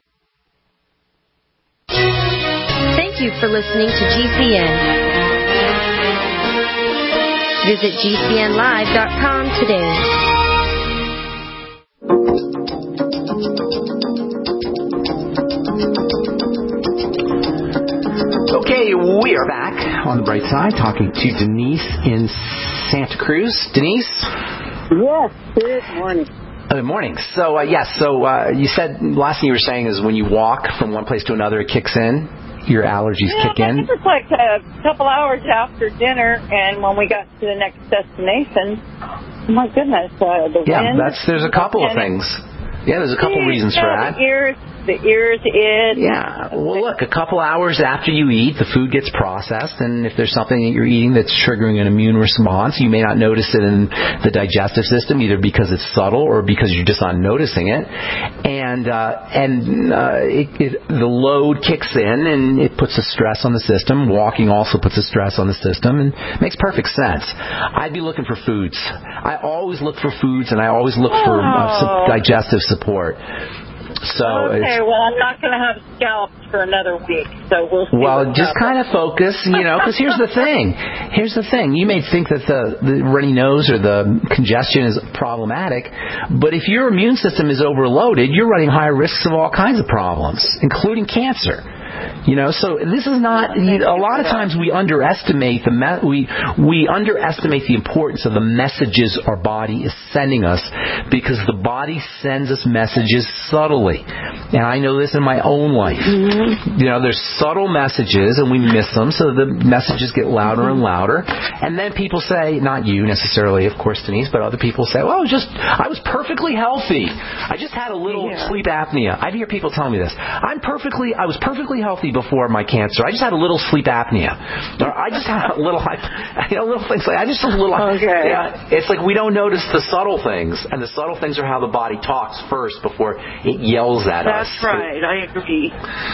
Thank you for listening to G C N. Visit g c n live dot com today. Okay, we are back on the bright side talking to Denise in Santa Cruz. Denise? Yes, good morning. Good morning. So, uh, yes, so uh, you said, last thing you were saying is when you walk from one place to another, it kicks in, your allergies yeah, kick in? It was like a couple hours after dinner, and when we got to the next destination, my goodness, uh, the yeah, wind. that's, there's a couple of things. Yeah, there's a couple yeah, reasons for that. The ears, the ears itch. Yeah, well, look, a couple hours after you eat, the food gets processed, and if there's something that you're eating that's triggering an immune response, you may not notice it in the digestive system, either because it's subtle or because you're just not noticing it. And uh, and uh, it, it, the load kicks in, and it puts a stress on the system. Walking also puts a stress on the system, and it makes perfect sense. I'd be looking for foods. I always look for foods, and I always look for uh, some digestive support. So okay, well, I'm not going to have scalps for another week, so we'll see. Well, just kind of focus, you know, because here's the thing. Here's the thing. You may think that the, the runny nose or the congestion is problematic, but if your immune system is overloaded, you're running higher risks of all kinds of problems, including cancer. You know, so this is not. You know, a lot of times we underestimate the me- we we underestimate the importance of the messages our body is sending us, because the body sends us messages subtly, and I know this in my own life. Mm-hmm. You know, there's subtle messages, and we miss them, so the messages get louder and louder, and then people say, not you necessarily, of course, Denise, but other people say, well, I was just I was perfectly healthy. I just had a little yeah. sleep apnea. I'd hear people tell me this. I'm perfectly I was perfectly healthy before my cancer. I just had a little sleep apnea. Or I just had a little, you know, little things like I just a little. Okay. Yeah, it's like we don't notice the subtle things, and the subtle things are how the body talks first before it yells at That's us. That's right. I agree.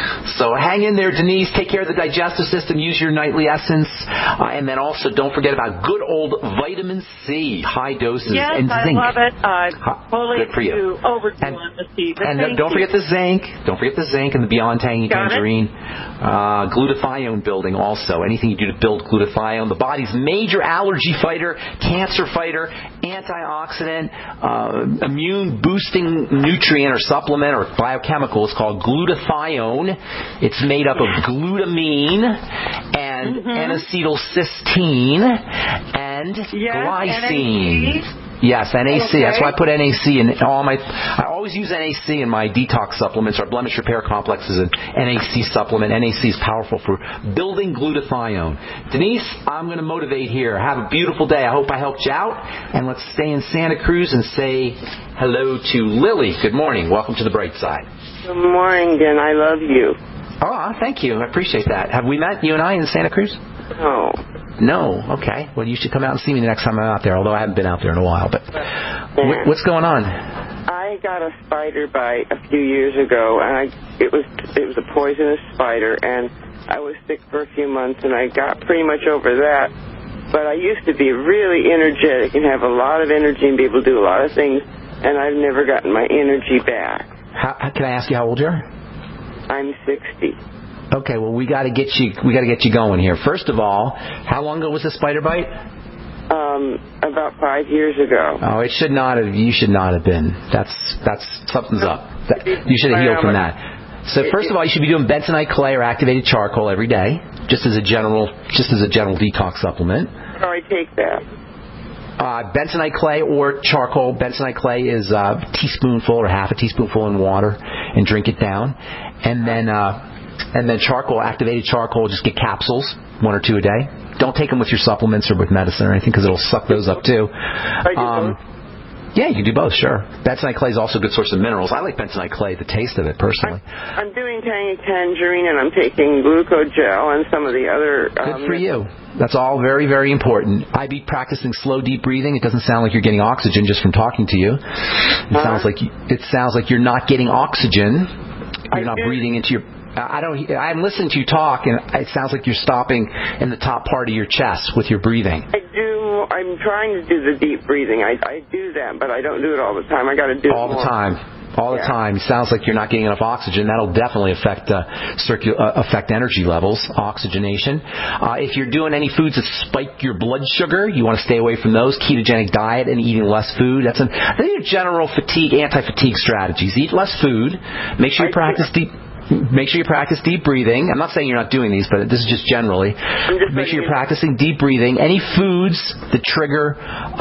So hang in there, Denise. Take care of the digestive system. Use your nightly essence, uh, and then also don't forget about good old vitamin C, high doses, yes, and zinc. Yes, I love it. Uh, fully good for you. Overdo and, on the C. And uh, don't you. forget the zinc. Don't forget the zinc and the Beyond Tangy Got Tangerine. Uh, glutathione building also. Anything you do to build glutathione. The body's major allergy fighter, cancer fighter, antioxidant, uh, immune boosting nutrient or supplement or biochemical is called glutathione. It's made up of glutamine and mm-hmm. N-acetylcysteine and yes, glycine. N A C. Yes, N A C. Okay. That's why I put N A C in all my. I always use N A C in my detox supplements. Our blemish repair complex is an N A C supplement. N A C is powerful for building glutathione. Denise, I'm going to motivate here. Have a beautiful day. I hope I helped you out. And let's stay in Santa Cruz and say hello to Lily. Good morning. Welcome to the bright side. Good morning, Dan. I love you. Oh, thank you. I appreciate that. Have we met, you and I, in Santa Cruz? No. No. Okay. Well, you should come out and see me the next time I'm out there, although I haven't been out there in a while. But Dan, what's going on? I got a spider bite a few years ago, and I it was it was a poisonous spider, and I was sick for a few months, and I got pretty much over that. But I used to be really energetic and have a lot of energy and be able to do a lot of things, and I've never gotten my energy back. How, can I ask you how old you are? I'm sixty. Okay, well, we got to get you. We got to get you going here. First of all, how long ago was the spider bite? Um, about five years ago. Oh, it should not have. You should not have been. That's that's something's up. That, you should have healed from that. So first of all, you should be doing bentonite clay or activated charcoal every day, just as a general, just as a general detox supplement. How do I take that? Uh, bentonite clay or charcoal. Bentonite clay is a teaspoonful or half a teaspoonful in water, and drink it down, and then. Uh, And then charcoal, activated charcoal, just get capsules, one or two a day. Don't take them with your supplements or with medicine or anything because it'll suck those up too. I do um, both. Yeah, you can do both, sure. Bentonite clay is also a good source of minerals. I like bentonite clay, the taste of it, personally. I'm, I'm doing tangy tangerine, and I'm taking glucogel and some of the other... Um, good for you. That's all very, very important. I be practicing slow, deep breathing. It doesn't sound like you're getting oxygen just from talking to you. It uh-huh. sounds like you, it sounds like you're not getting oxygen. You're I not do. breathing into your... I don't. I'm listening to you talk, and it sounds like you're stopping in the top part of your chest with your breathing. I do. I'm trying to do the deep breathing. I, I do that, but I don't do it all the time. I got to do it all more. the time. All the yeah. time. It sounds like you're not getting enough oxygen. That'll definitely affect uh, circu- uh, affect energy levels, oxygenation. Uh, if you're doing any foods that spike your blood sugar, you want to stay away from those. Ketogenic diet and eating less food. That's an, I think general fatigue, anti-fatigue strategies. Eat less food. Make sure you practice deep. Make sure you practice deep breathing. I'm not saying you're not doing these, but this is just generally. Just Make sure you're practicing deep breathing. Any foods that trigger,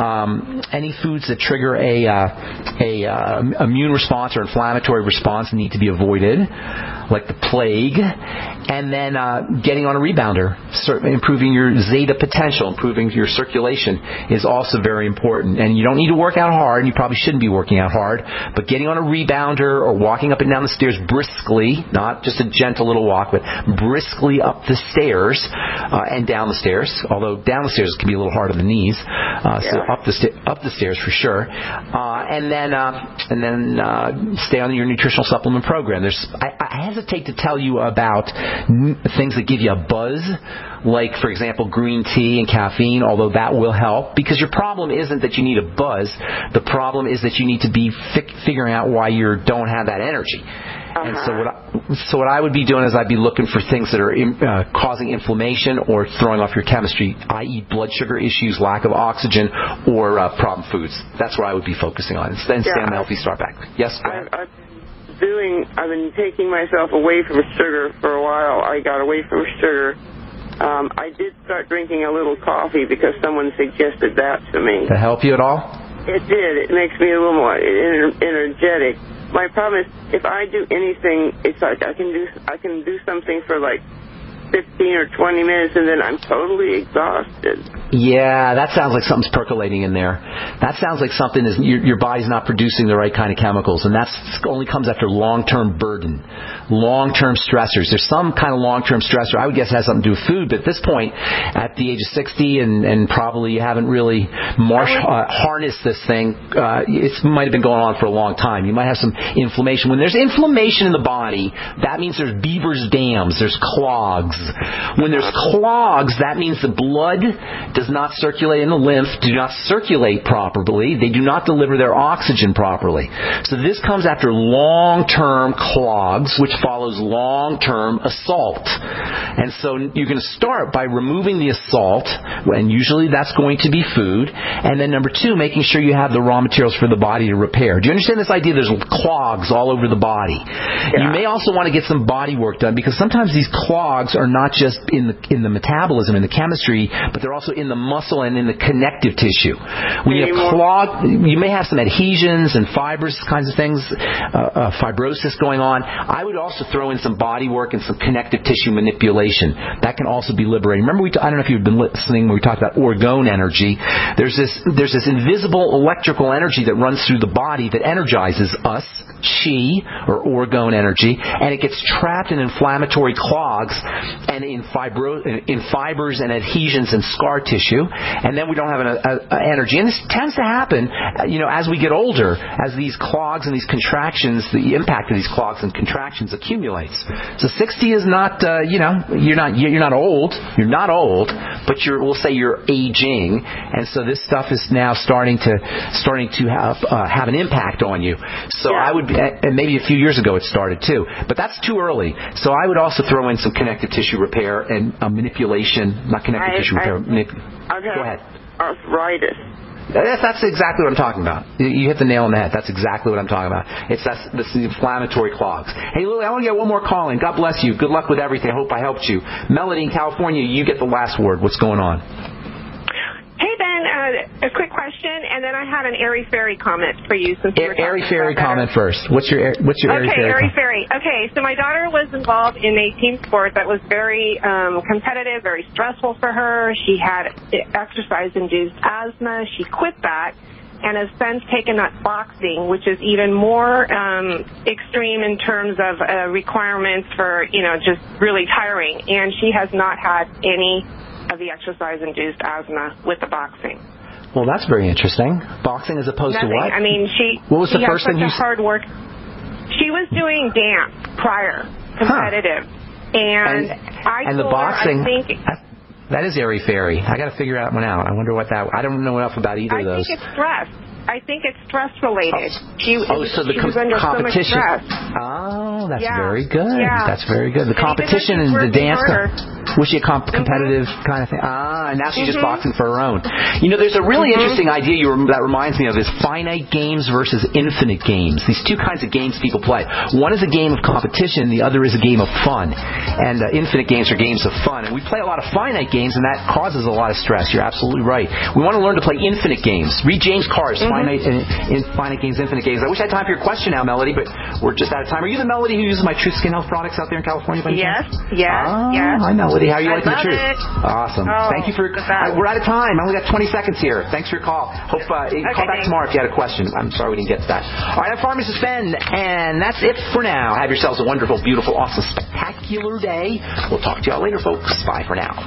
um, any foods that trigger a uh, a uh, immune response or inflammatory response need to be avoided, like the plague. And then uh, getting on a rebounder, improving your zeta potential, improving your circulation is also very important. And you don't need to work out hard. You probably shouldn't be working out hard. But getting on a rebounder or walking up and down the stairs briskly, not just a gentle little walk, but briskly up the stairs uh, and down the stairs. Although down the stairs can be a little hard on the knees, uh, so yeah. up the sta- up the stairs for sure. Uh, and then uh, and then uh, stay on your nutritional supplement program. There's I, I hesitate to tell you about things that give you a buzz, like, for example, green tea and caffeine, although that will help, because your problem isn't that you need a buzz. The problem is that you need to be fi- figuring out why you don't have that energy. Uh-huh. And so what, I, so what I would be doing is I'd be looking for things that are uh, causing inflammation or throwing off your chemistry, that is blood sugar issues, lack of oxygen, or uh, problem foods. That's what I would be focusing on. Then stay on a healthy start back. Yes, go ahead. I, I, Doing, I've been taking myself away from sugar for a while. I got away from sugar. Um, I did start drinking a little coffee because someone suggested that to me. Did that help you at all? It did. It makes me a little more ener- energetic. My problem is if I do anything, it's like I can do I can do something for like fifteen or twenty minutes, and then I'm totally exhausted. Yeah, that sounds like something's percolating in there. That sounds like something is your, your body's not producing the right kind of chemicals, and that only comes after long-term burden, long-term stressors. There's some kind of long-term stressor. I would guess it has something to do with food, but at this point, at the age of sixty, and, and probably you haven't really marsh, uh, harnessed this thing, uh, it might have been going on for a long time. You might have some inflammation. When there's inflammation in the body, that means there's beaver's dams, there's clogs. When there's clogs, that means the blood does not circulate in the lymph, do not circulate properly. They do not deliver their oxygen properly. So this comes after long-term clogs, which follows long-term assault. And so you're going to start by removing the assault, and usually that's going to be food. And then number two, making sure you have the raw materials for the body to repair. Do you understand this idea? There's clogs all over the body. Yeah. You may also want to get some body work done, because sometimes these clogs are not just in the in the metabolism, in the chemistry, but they're also in the muscle and in the connective tissue. When you have clog, you may have some adhesions and fibers, kinds of things, uh, uh, fibrosis going on. I would also throw in some body work and some connective tissue manipulation. That can also be liberating. Remember, we t- I don't know if you've been listening when we talked about orgone energy. There's this there's this invisible electrical energy that runs through the body that energizes us, chi, or orgone energy, and it gets trapped in inflammatory clogs and in fibro in fibers and adhesions and scar tissue, and then we don't have an a, a energy. And this tends to happen, you know, as we get older, as these clogs and these contractions, the impact of these clogs and contractions accumulates. So sixty is not, uh, you know, you're not you're not old, you're not old, but you're, we'll say you're aging, and so this stuff is now starting to starting to have uh, have an impact on you. So yeah. I would, and maybe a few years ago it started too, but that's too early. So I would also throw in some connective tissue repair and uh, manipulation, not connective I, tissue I, repair. Manip- okay. Go ahead. Arthritis. That's, that's exactly what I'm talking about. You hit the nail on the head. That's exactly what I'm talking about. It's that's, that's the inflammatory clogs. Hey, Lily, I want to get one more call in. God bless you. Good luck with everything. I hope I helped you. Melody in California, you get the last word. What's going on? Hey, Ben, uh, a quick question, and then I had an airy fairy comment for you. Since A- airy fairy comment first. What's your what's your airy okay, fairy? Okay, airy com- fairy. Okay, so my daughter was involved in a team sport that was very um, competitive, very stressful for her. She had exercise-induced asthma. She quit that and has since taken up boxing, which is even more um, extreme in terms of uh, requirements for, you know, just really tiring. And she has not had any of the exercise-induced asthma with the boxing. Well, that's very interesting. Boxing as opposed Nothing. to what? I mean, she. What was she the first such thing you? A hard work. She was doing dance prior, competitive, huh. and, and I and the told boxing. Her, I think that, that is airy fairy. I got to figure that one out. I wonder what that. I don't know enough about either I of those. I think it's stress. I think it's stress related. Oh, she, oh so the she com- was under competition. So much stress. Oh, that's yeah. very good. Yeah. That's very good. The and competition and the dance. Was she a comp- competitive mm-hmm. kind of thing? Ah, and now she's mm-hmm. just boxing for her own. You know, there's a really mm-hmm. interesting idea you rem- that reminds me of is finite games versus infinite games. These two kinds of games people play. One is a game of competition, the other is a game of fun. And uh, infinite games are games of fun. And we play a lot of finite games, and that causes a lot of stress. You're absolutely right. We want to learn to play infinite games. Read James Carr's mm-hmm. finite, in, in finite games, infinite games. I wish I had time for your question now, Melody, but we're just out of time. Are you the Melody who uses my Truth Skin Health products out there in California? By yes, chance? yes, ah, yes. Hi, Melody. How are you I liking the truth? It. Awesome. Oh, Thank you for. Uh, we're out of time. I only got twenty seconds here. Thanks for your call. Hope uh, you okay, call back thanks. tomorrow if you had a question. I'm sorry we didn't get to that. All right, I'm Pharmacist Ben, and that's it for now. Have yourselves a wonderful, beautiful, awesome, spectacular day. We'll talk to y'all later, folks. Bye for now.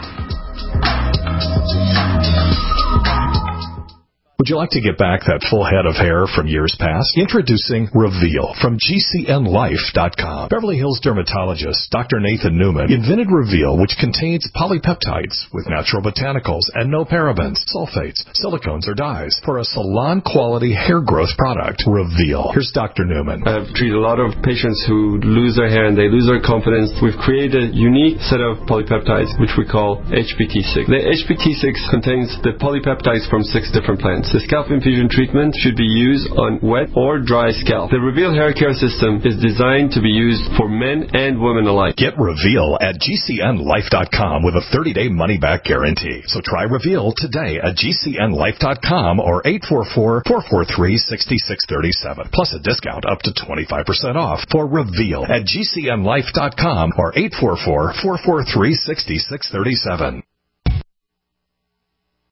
Would you like to get back that full head of hair from years past? Introducing Reveal from G C N life dot com. Beverly Hills dermatologist Doctor Nathan Newman invented Reveal, which contains polypeptides with natural botanicals and no parabens, sulfates, silicones, or dyes for a salon-quality hair growth product. Reveal. Here's Doctor Newman. I've treated a lot of patients who lose their hair and they lose their confidence. We've created a unique set of polypeptides, which we call H P T six. The H P T six contains the polypeptides from six different plants. The scalp infusion treatment should be used on wet or dry scalp. The Reveal hair care system is designed to be used for men and women alike. Get Reveal at G C N life dot com with a thirty-day money-back guarantee. So try Reveal today at G C N life dot com or eight four four, four four three, six six three seven. Plus a discount up to twenty-five percent off for Reveal at G C N life dot com or eight four four, four four three, six six three seven.